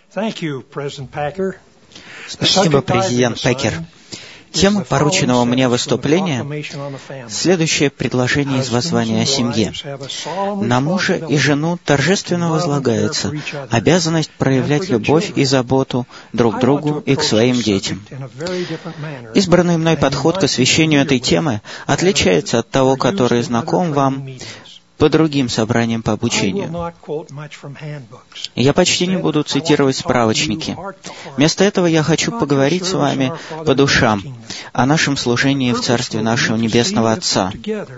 Спасибо, президент Пекер. Тема порученного мне выступления — следующее предложение из воззвания о семье. На мужа и жену торжественно возлагается обязанность проявлять любовь и заботу друг к другу и к своим детям. Избранный мной подход к освещению этой темы отличается от того, который знаком вам по другим собраниям по обучению. Я почти не буду цитировать справочники. Вместо этого я хочу поговорить с вами по душам о нашем служении в Царстве нашего Небесного Отца.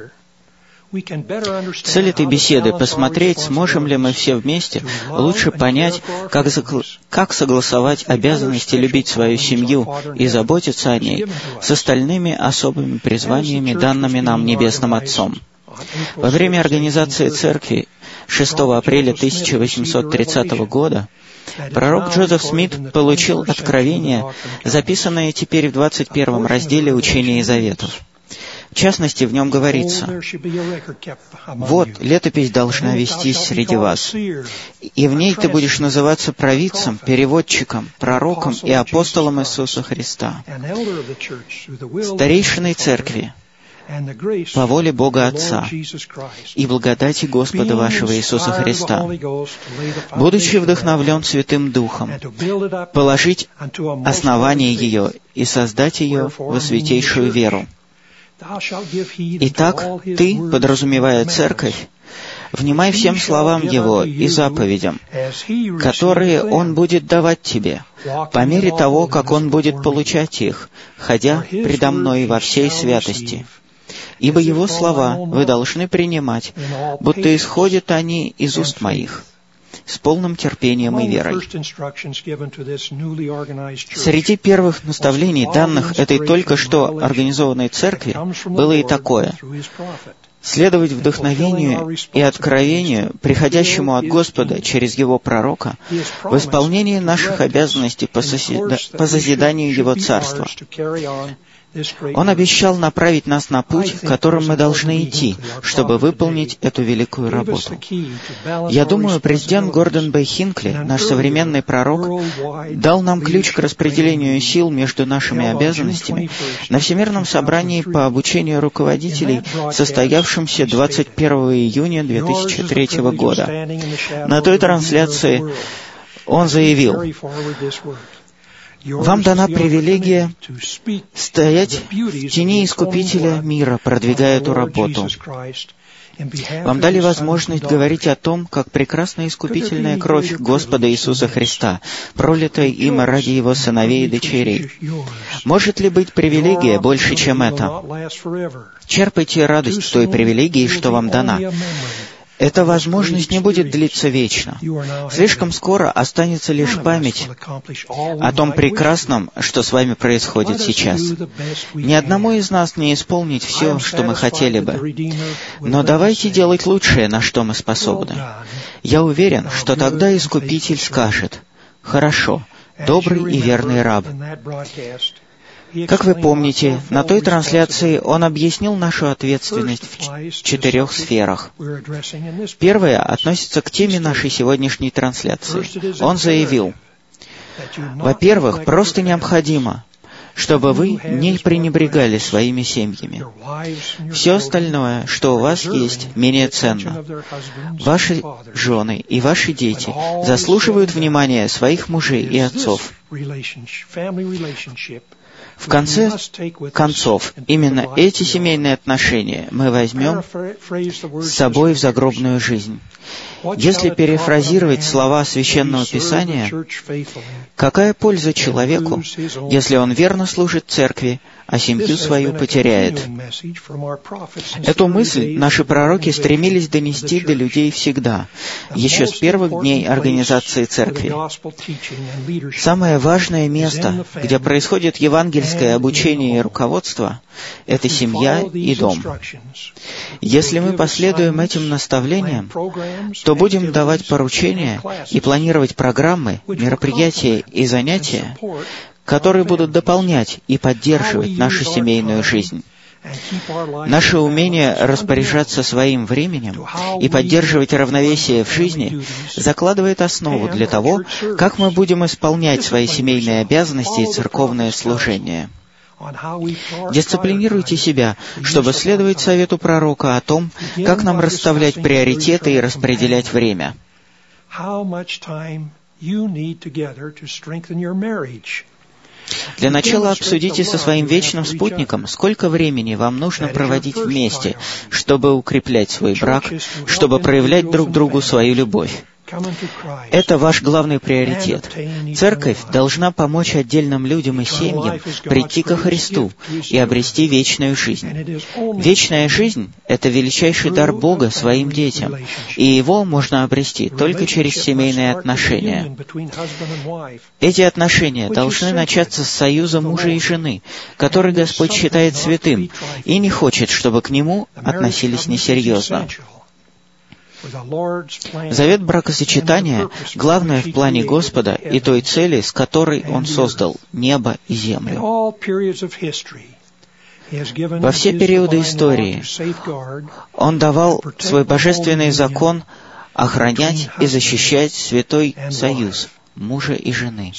Цель этой беседы — посмотреть, сможем ли мы все вместе лучше понять, как согласовать обязанности любить свою семью и заботиться о ней с остальными особыми призваниями, данными нам Небесным Отцом. Во время организации церкви 6 апреля 1830 года пророк Джозеф Смит получил откровение, записанное теперь в 21 разделе Учения и Заветов. В частности, в нем говорится: «Вот, летопись должна вестись среди вас, и в ней ты будешь называться провидцем, переводчиком, пророком и апостолом Иисуса Христа, старейшиной церкви, по воле Бога Отца и благодати Господа вашего Иисуса Христа, будучи вдохновлен Святым Духом, положить основание ее и создать ее во святейшую веру. Итак, ты, подразумевая церковь, внимай всем словам Его и заповедям, которые Он будет давать тебе, по мере того, как Он будет получать их, ходя предо мной во всей святости. Ибо Его слова вы должны принимать, будто исходят они из уст моих, с полным терпением и верой». Среди первых наставлений, данных этой только что организованной церкви, было и такое: следовать вдохновению и откровению, приходящему от Господа через Его пророка, в исполнении наших обязанностей по созиданию Его Царства. Он обещал направить нас на путь, которым мы должны идти, чтобы выполнить эту великую работу. Я думаю, президент Гордон Б. Хинкли, наш современный пророк, дал нам ключ к распределению сил между нашими обязанностями на Всемирном собрании по обучению руководителей, состоявшемся 21 июня 2003 года. На той трансляции он заявил: «Вам дана привилегия стоять в тени Искупителя мира, продвигая эту работу. Вам дали возможность говорить о том, как прекрасна искупительная кровь Господа Иисуса Христа, пролитая им ради Его сыновей и дочерей. Может ли быть привилегия больше, чем это? Черпайте радость в той привилегии, что вам дана. Эта возможность не будет длиться вечно. Слишком скоро останется лишь память о том прекрасном, что с вами происходит сейчас. Ни одному из нас не исполнить все, что мы хотели бы. Но давайте делать лучшее, на что мы способны. Я уверен, что тогда Искупитель скажет: «Хорошо, добрый и верный раб». Как вы помните, на той трансляции он объяснил нашу ответственность в 4 сферах. Первая относится к теме нашей сегодняшней трансляции. Он заявил: во-первых, просто необходимо, чтобы вы не пренебрегали своими семьями. Все остальное, что у вас есть, менее ценно. Ваши жены и ваши дети заслуживают внимания своих мужей и отцов. В конце концов, именно эти семейные отношения мы возьмем с собой в загробную жизнь. Если перефразировать слова Священного Писания, какая польза человеку, если он верно служит церкви, а семью свою потеряет? Эту мысль наши пророки стремились донести до людей всегда, еще с первых дней организации церкви. Самое важное место, где происходит евангельское обучение и руководство, это семья и дом. Если мы последуем этим наставлениям, то будем давать поручения и планировать программы, мероприятия и занятия, которые будут дополнять и поддерживать нашу семейную жизнь. Наше умение распоряжаться своим временем и поддерживать равновесие в жизни закладывает основу для того, как мы будем исполнять свои семейные обязанности и церковное служение. Дисциплинируйте себя, чтобы следовать совету пророка о том, как нам расставлять приоритеты и распределять время. Для начала обсудите со своим вечным спутником, сколько времени вам нужно проводить вместе, чтобы укреплять свой брак, чтобы проявлять друг другу свою любовь. Это ваш главный приоритет. Церковь должна помочь отдельным людям и семьям прийти ко Христу и обрести вечную жизнь. Вечная жизнь — это величайший дар Бога своим детям, и его можно обрести только через семейные отношения. Эти отношения должны начаться с союза мужа и жены, который Господь считает святым и не хочет, чтобы к нему относились несерьезно. Завет бракосочетания — главное в плане Господа и той цели, с которой Он создал небо и землю. Во все периоды истории Он давал свой божественный закон охранять и защищать святой союз мужа и жены.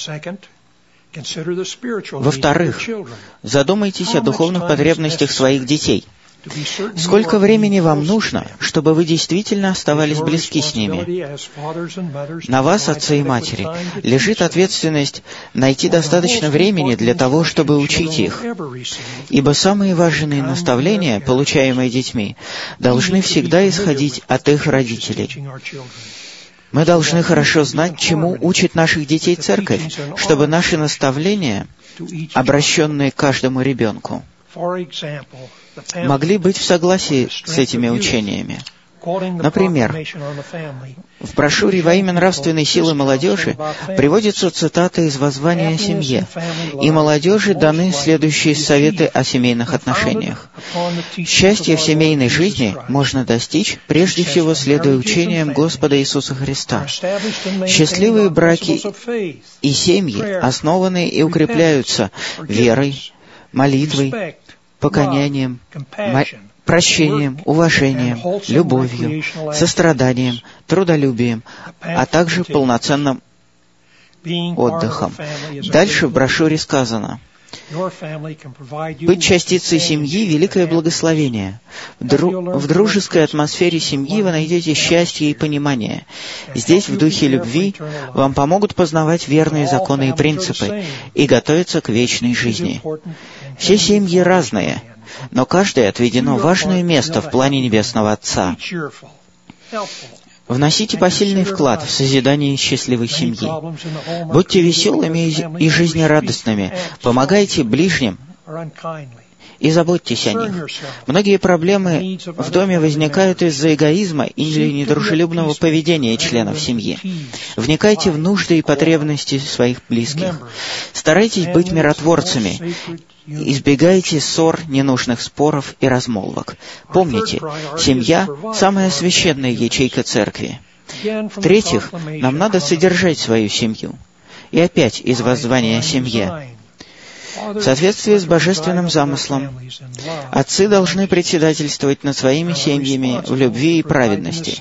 Во-вторых, задумайтесь о духовных потребностях своих детей. Сколько времени вам нужно, чтобы вы действительно оставались близки с ними? На вас, отцы и матери, лежит ответственность найти достаточно времени для того, чтобы учить их. Ибо самые важные наставления, получаемые детьми, должны всегда исходить от их родителей. Мы должны хорошо знать, чему учит наших детей церковь, чтобы наши наставления, обращенные к каждому ребенку, могли быть в согласии с этими учениями. Например, в брошюре «Во имя нравственной силы молодежи» приводится цитата из воззвания о семье, и молодежи даны следующие советы о семейных отношениях. Счастье в семейной жизни можно достичь, прежде всего, следуя учениям Господа Иисуса Христа. Счастливые браки и семьи основаны и укрепляются верой, молитвой, покаянием, прощением, уважением, любовью, состраданием, трудолюбием, а также полноценным отдыхом. Дальше в брошюре сказано: «Быть частицей семьи — великое благословение. В дружеской атмосфере семьи вы найдете счастье и понимание. Здесь, в духе любви, вам помогут познавать верные законы и принципы и готовиться к вечной жизни. Все семьи разные, но каждой отведено важное место в плане Небесного Отца. Вносите посильный вклад в созидание счастливой семьи. Будьте веселыми и жизнерадостными, помогайте ближним и заботьтесь о них. Многие проблемы в доме возникают из-за эгоизма или недружелюбного поведения членов семьи. Вникайте в нужды и потребности своих близких. Старайтесь быть миротворцами. Избегайте ссор, ненужных споров и размолвок. Помните, семья — самая священная ячейка церкви. В-третьих, нам надо содержать свою семью. И опять из воззвания о семье. В соответствии с божественным замыслом, отцы должны председательствовать над своими семьями в любви и праведности.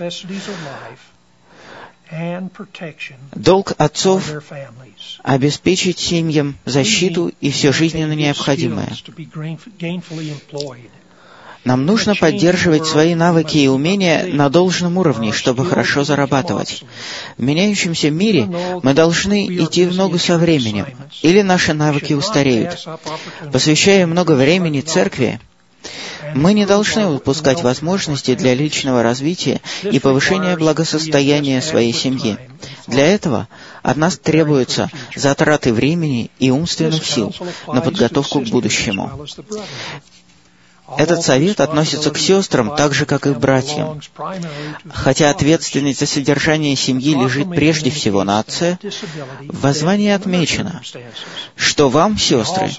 Долг отцов — обеспечить семьям защиту и все жизненно необходимое. Нам нужно поддерживать свои навыки и умения на должном уровне, чтобы хорошо зарабатывать. В меняющемся мире мы должны идти в ногу со временем, или наши навыки устареют. Посвящая много времени церкви, мы не должны упускать возможности для личного развития и повышения благосостояния своей семьи. Для этого от нас требуются затраты времени и умственных сил на подготовку к будущему. Этот совет относится к сестрам так же, как и к братьям. Хотя ответственность за содержание семьи лежит прежде всего на отце, в воззвании отмечено, что вам, сестры,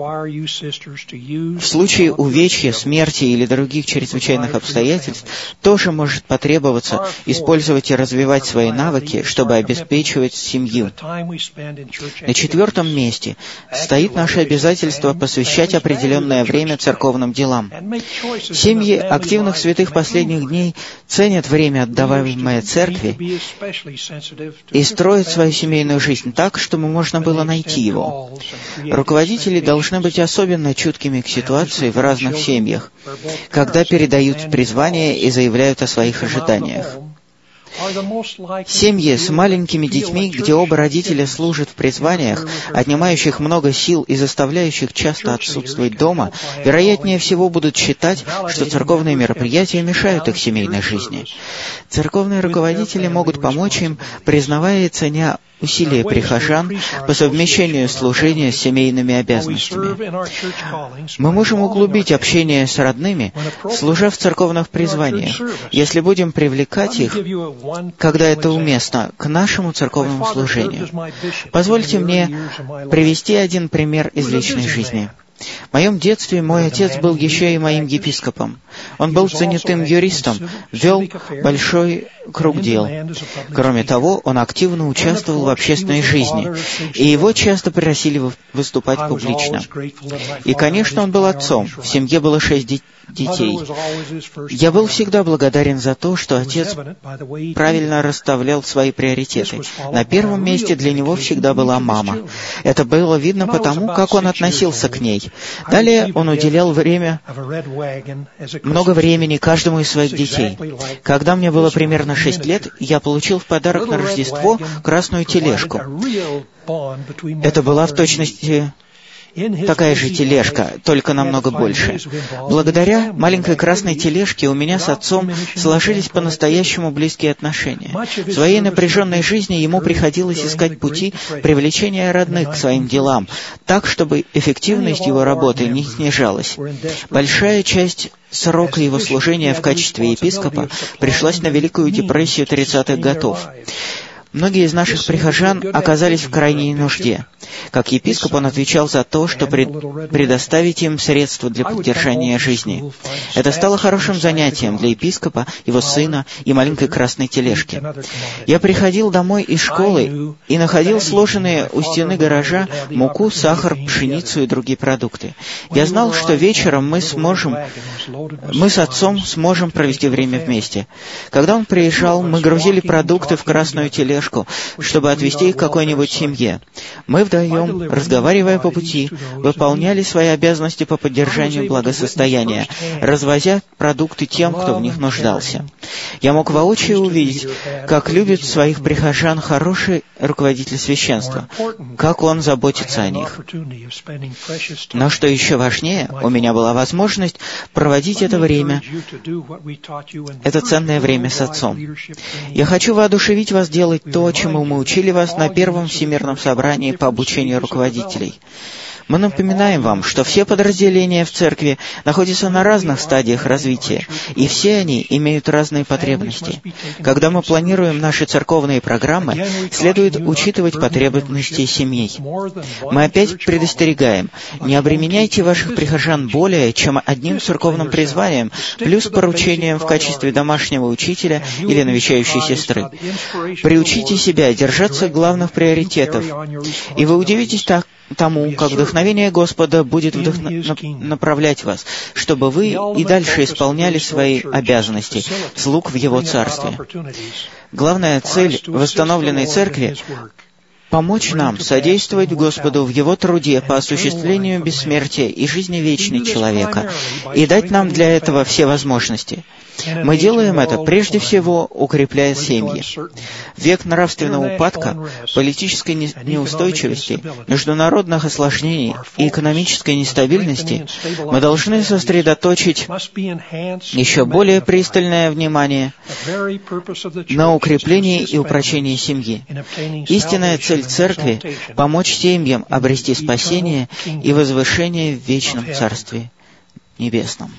в случае увечья, смерти или других чрезвычайных обстоятельств, тоже может потребоваться использовать и развивать свои навыки, чтобы обеспечивать семью. На четвертом месте стоит наше обязательство посвящать определенное время церковным делам. делам. Семьи активных святых последних дней ценят время, отдаваемое церкви, и строят свою семейную жизнь так, чтобы можно было найти его. Руководители должны быть особенно чуткими к ситуации в разных семьях, когда передают призвание и заявляют о своих ожиданиях. Семьи с маленькими детьми, где оба родителя служат в призваниях, отнимающих много сил и заставляющих часто отсутствовать дома, вероятнее всего будут считать, что церковные мероприятия мешают их семейной жизни. Церковные руководители могут помочь им, признавая и ценя усилия прихожан по совмещению служения с семейными обязанностями. Мы можем углубить общение с родными, служа в церковных призваниях, если будем привлекать их, когда это уместно, к нашему церковному служению. Позвольте мне привести один пример из личной жизни. В моем детстве мой отец был еще и моим епископом. Он был занятым юристом, вел большой круг дел. Кроме того, он активно участвовал в общественной жизни, и его часто просили выступать публично. И, конечно, он был отцом, в семье было 6 детей. Я был всегда благодарен за то, что отец правильно расставлял свои приоритеты. На первом месте для него всегда была мама. Это было видно потому, как он относился к ней. Далее он уделял много времени каждому из своих детей. Когда мне было примерно 6 лет, я получил в подарок на Рождество красную тележку. Это была в точности такая же тележка, только намного больше. Благодаря маленькой красной тележке у меня с отцом сложились по-настоящему близкие отношения. В своей напряженной жизни ему приходилось искать пути привлечения родных к своим делам, так, чтобы эффективность его работы не снижалась. Большая часть срока его служения в качестве епископа пришлась на Великую депрессию 30-х годов. Многие из наших прихожан оказались в крайней нужде. Как епископ он отвечал за то, что предоставить им средства для поддержания жизни. Это стало хорошим занятием для епископа, его сына и маленькой красной тележки. Я приходил домой из школы и находил сложенные у стены гаража муку, сахар, пшеницу и другие продукты. Я знал, что вечером мы с отцом сможем провести время вместе. Когда он приезжал, мы грузили продукты в красную тележку, чтобы отвезти их к какой-нибудь семье. Мы вдвоем, разговаривая по пути, выполняли свои обязанности по поддержанию благосостояния, развозя продукты тем, кто в них нуждался. Я мог воочию увидеть, как любит своих прихожан хороший руководитель священства, как он заботится о них. Но что еще важнее, у меня была возможность проводить это время, это ценное время с отцом. Я хочу воодушевить вас делать то, чему мы учили вас на Первом Всемирном собрании по обучению руководителей. Мы напоминаем вам, что все подразделения в церкви находятся на разных стадиях развития, и все они имеют разные потребности. Когда мы планируем наши церковные программы, следует учитывать потребности семей. Мы опять предостерегаем, не обременяйте ваших прихожан более, чем одним церковным призванием, плюс поручением в качестве домашнего учителя или навещающей сестры. Приучите себя держаться главных приоритетов, и вы удивитесь тому, как вдохновение Господа будет направлять вас, чтобы вы и дальше исполняли свои обязанности, слуг в Его Царстве. Главная цель восстановленной Церкви — помочь нам содействовать Господу в Его труде по осуществлению бессмертия и жизни вечной человека, и дать нам для этого все возможности. Мы делаем это, прежде всего, укрепляя семьи. В век нравственного упадка, политической неустойчивости, международных осложнений и экономической нестабильности мы должны сосредоточить еще более пристальное внимание на укреплении и упрочении семьи. Истинная цель Церкви — помочь семьям обрести спасение и возвышение в вечном Царстве Небесном.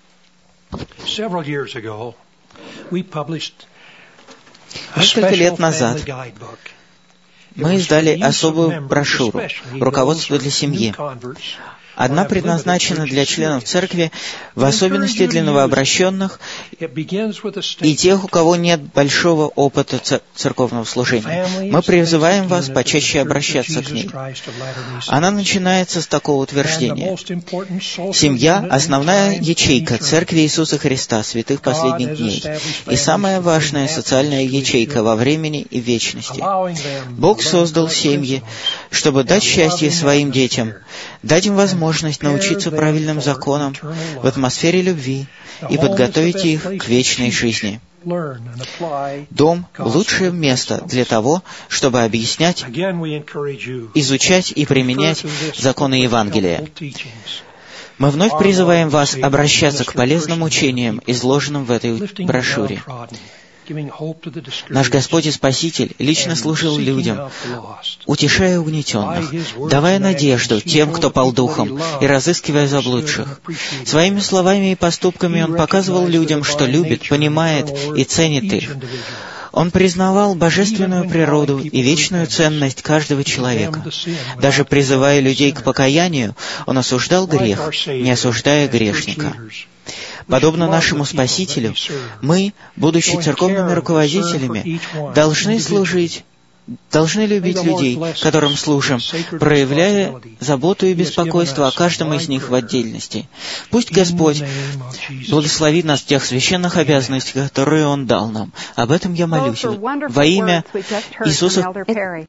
Несколько лет назад мы издали особую брошюру «Руководство для семьи». Одна предназначена для членов церкви, в особенности для новообращенных и тех, у кого нет большого опыта церковного служения. Мы призываем вас почаще обращаться к ней. Она начинается с такого утверждения. Семья — основная ячейка Церкви Иисуса Христа, святых последних дней, и самая важная социальная ячейка во времени и в вечности. Бог создал семьи, чтобы дать счастье своим детям, дать им возможность научиться правильным законам в атмосфере любви и подготовить их к вечной жизни. Дом — лучшее место для того, чтобы объяснять, изучать и применять законы Евангелия. Мы вновь призываем вас обращаться к полезным учениям, изложенным в этой брошюре. Наш Господь и Спаситель лично служил людям, утешая угнетенных, давая надежду тем, кто пал духом, и разыскивая заблудших. Своими словами и поступками Он показывал людям, что любит, понимает и ценит их. Он признавал божественную природу и вечную ценность каждого человека. Даже призывая людей к покаянию, Он осуждал грех, не осуждая грешника. Подобно нашему Спасителю, мы, будучи церковными руководителями, должны любить людей, которым служим, проявляя заботу и беспокойство о каждом из них в отдельности. Пусть Господь благословит нас в тех священных обязанностях, которые Он дал нам. Об этом я молюсь во имя Иисуса